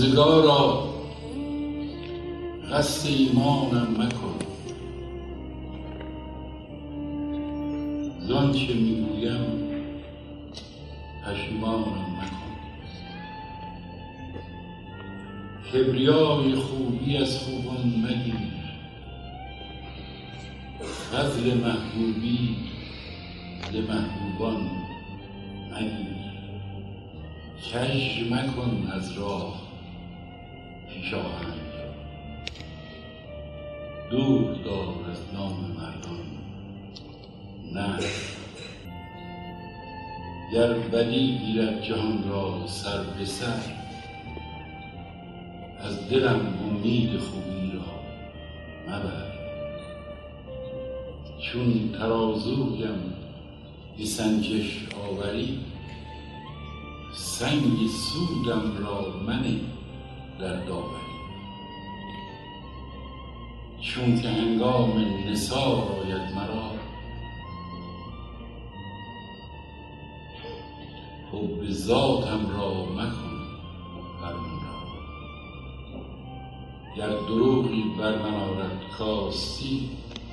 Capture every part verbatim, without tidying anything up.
روزگارا قصد ایمانم مکن، زان چه میگویم پشیمانم مکن. کبریای خوبی از خوبان مگیر، فضل محبوبی ز محبوبان مگیر. کژ مکن از راه پیش آهنگ، دور دار از نام مردان نه. گر بدی گیرد جهان را سر به سر، از دلم امید خوبی را مبر. چون ترازویم به سنجش آوری، سنگ سودم را منه در داوری. چون که هنگام نثار آید مرا، حب ذاتم را مکن فرمون را. گر دروغی بر من آرد کاستی،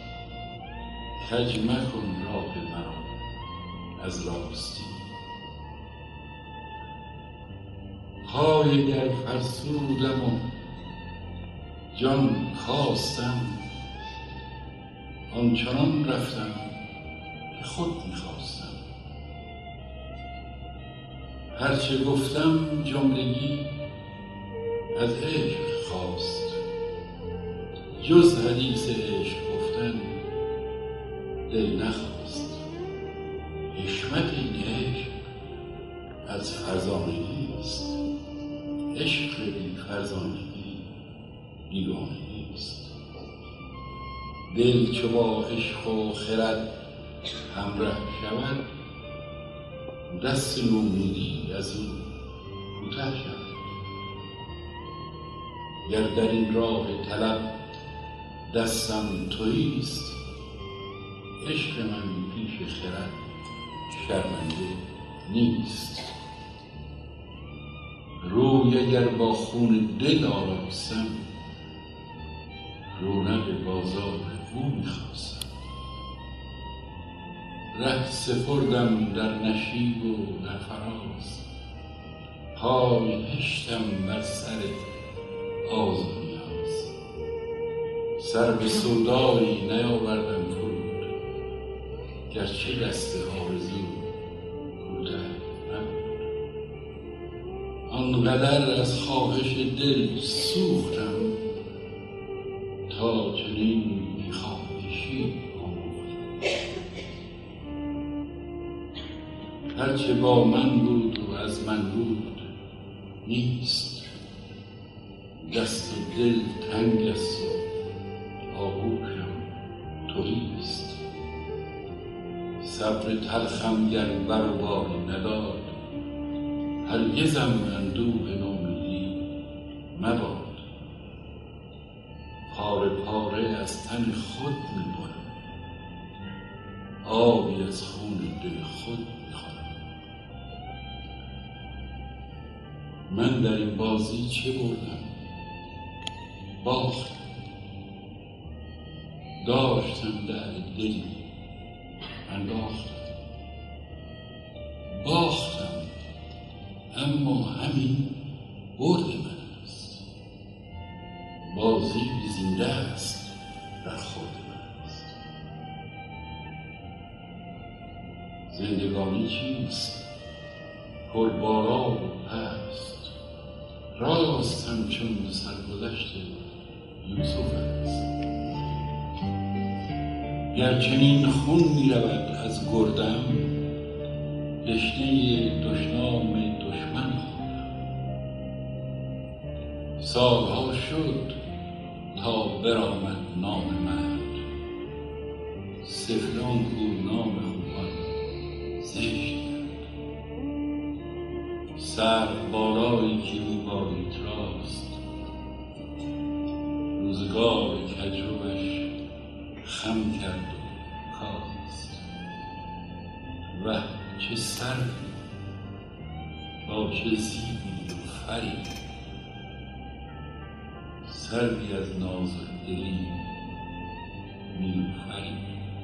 کج مکن راه مرا از راستی. پای گر فرسودم و جان کاستم، آنچنان رفتم که خود میخواستم. هرچه گفتم جملگی از عشق خواست، جز حدیث عشق گفتن دل نخواست. حشمت این عشق از فرزانگی است، عشق بی فرزانگی بیگانگی است. دل چو با عشق و خرد همره شود، دست نومیدی از او کوته شود. گر در این راه طلب دستم توییست، عشق من پیش خرد شرمنده نیست. روی اگر با خون دل آراستم، رونق بازار او میخواستم. ره سپردم در نشیب و در فراز، پای هشتم بر سر آز و نیاز. سر به سودایی نیاوردم فرود، گرچه دست آرزو کوته نبود. آنقدر از خواهش دل سوختم، تا چنین بی‌خواهشی آموختم. هرچه با من بود و از من بود نیست، دست و دل تنگ است و آغوشم تهیست. صبر تلخم گر بر و باری نداد، هرگزم اندوه نومیدی مباد. پاره پاره از تن خود می‌برم، آبی از خون دل خود می‌خورم. من در این بازی چه بردم؟ باختم. داشتم در دلی انداختم. باختم، اما همین برد من است. بازی زنده است در خود من است. زندگانی چیست؟ پربالا و پست، راست همچون سرگذشت یوسف است. گر چنین خون می‌رود از گردم، دشنه دشنام دشمن خوردم. سالها شد تا برآمد نام مرد، سفلان کو نام خوبان زشت کرد. سرو بالایی که میبارید راست، روزگار کجروش خم کرد و کاست. وه چه سروی با چه زیبی و فری، سروی از نازک دلی نیلوفری.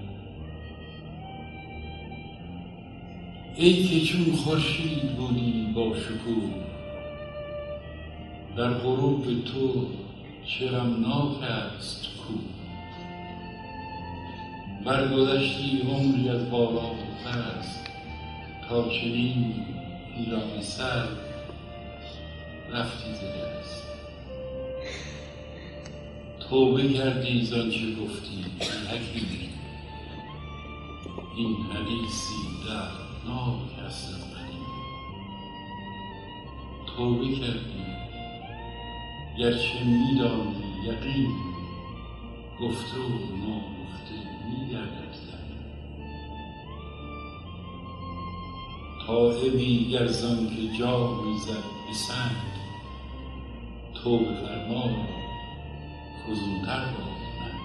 ای که چون خورشید بودی با شکوه، در غروب تو چه رمناک است کوه. برگذشتی عمری از بالا و پست، تا چنین پیرانه سر رفتی ز دست. توبه کردی زآنچه گفتی حکیمی، این حدیثی دردناک است از قدیم. توبه کردی گرچه می‌دانی یقین، گفته و ناگفته می‌گردد زمین. تایبی گر زآنکه جامی زد به سنگ، توبه فرما را فزونتر باد ننگ.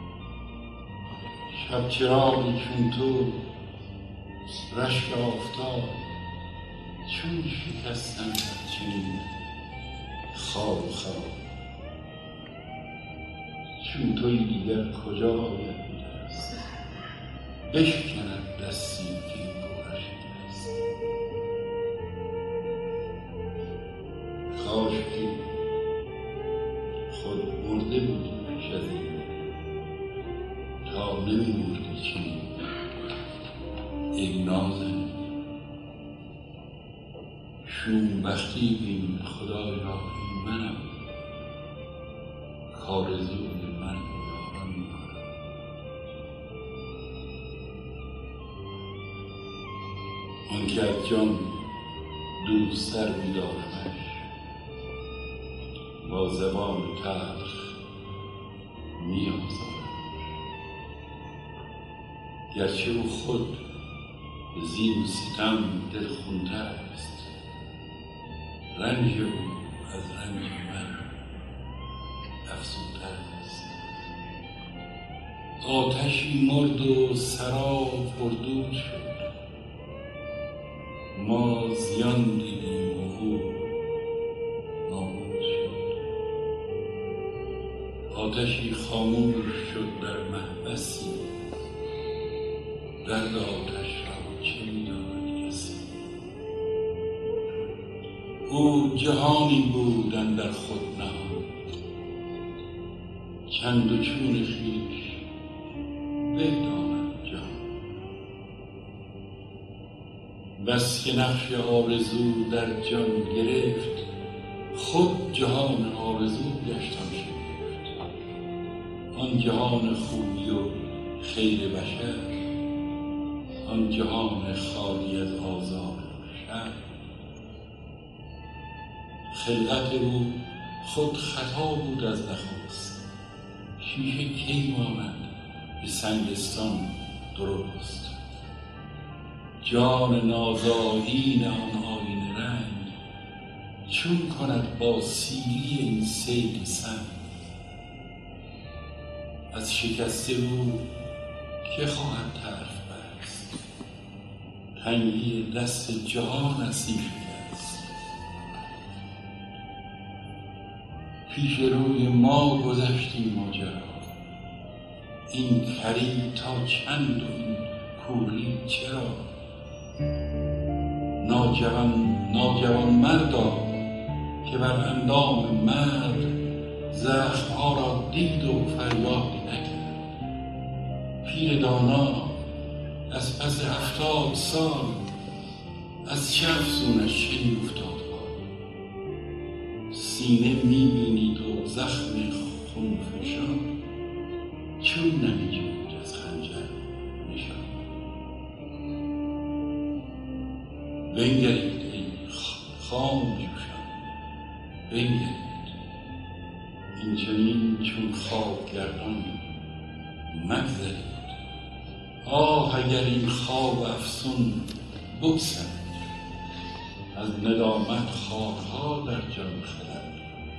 شب چراغی چون تو رشک آفتاب، چون شکستند چنین خواب خواب. چون تویی دیگر کجا آید به دست، بشکند دستی که این گوهر شده است. کاشکی خود مرده بودی پیش از این، تا نمی‌مردی چنین ای نازنین. شوم بختی بین خدایا این منم، کآرزوی من یاران می‌کنم. آنکه از جان دوست‌تر می‌دارمش، با زبان تلخ می‌آزارمش. گرچه او خود به زین و ستم دلخون‌تر است، رنج او از رنج من افزون‌تر است. آتشی مرد و سراب پردود شد، ما زیان دیدیم و او نابود شد. آتشی خاموش شد در محبسی، درد آتش را چه می‌داند کسی. او جهانی بود اندر خود نهان، چند و چون خویش به داند جهان. بس که نقش آرزو در جان گرفت، خود جهان آرزو گشت آن شگفت. آن جهان خوبی و خیر بشر، آن جهان خالی از آزار و شر. خلقت او خود خطا بود از نخست، شیشه کی ماند به سنگستان درست. جان نازآیین آن آینه رنگ، چون کند با سیلی این صید سنگ. از شکست او که خواهد طرف بست، تنگی دست جهان است این شکست. پیش روی ما گذشت این ماجرا، این کری تا چند و این کوری چرا. ناجوان ناجوان مردا که بر اندام مرد، زخم‌ها را دید و فریادی نکرد. پیر دانا از پس هفتاد سال، از چه افسونش چنین افتاد حال. سینه می‌بینید و زخم خونفشان، چون نمی‌جوید از خنجر نشان. بنگرید ای خام جوشان، بنگرید این چنین چون خواب گردان مگذرید. آه اگر این خواب افسون بگذرد، از ندامت خارها در جان خلد.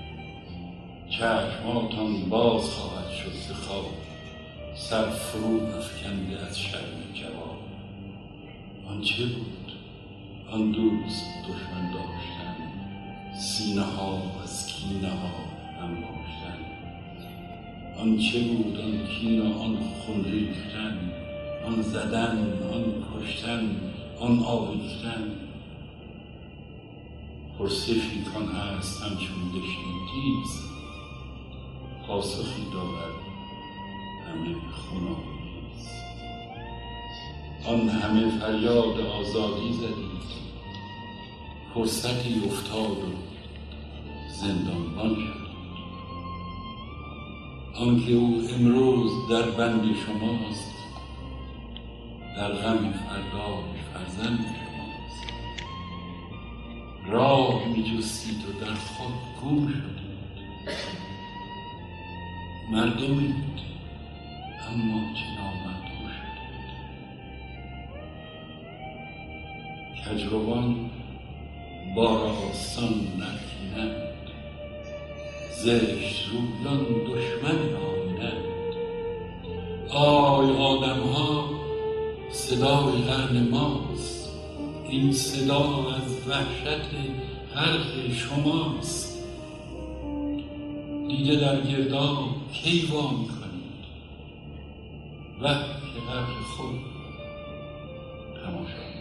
چشماتان باز خواهد شد ز خواب، سر فرو افکنده از شرم جواب. آن چه بود آن دوست دشمن داشتن، سینه ها از کینه ها انباشتن. آن چه بود آن کین و آن خون ریختن، آن زدن، آن کشتن، آن آویختن. پرسشی کان هست همچون دشنه تیز، پاسخی دارد همه خون‌آمیز. آن همه فریاد آزادی زدید، فرصتی افتاد و زندانبان شد. آنکه او امروز در بند شماست، در غم فرداش فرزند شماست. راه می جستید و در خود گم شدید، مردمید اما چه نامردم شدید. کجروان بار آستان نرکنند، زشت رویان دشمن آیینند. آی آدم ها صدای قرن ماست، این صدا از وحشت غرق شماست. دیده در گرداب کی وا می‌کنید، وقتی که غرق خود تماشا